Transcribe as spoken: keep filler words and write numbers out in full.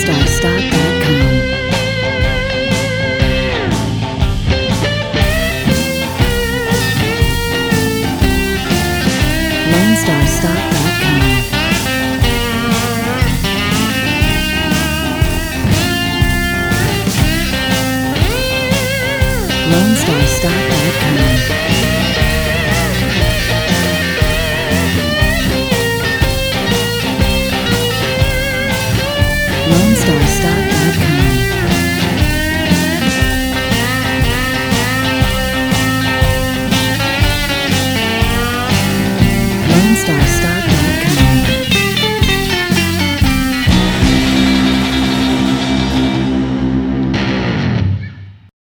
star stock dot com. lone star stock dot com. lone star stock dot com. lone star stock dot com. lone star stock dot com.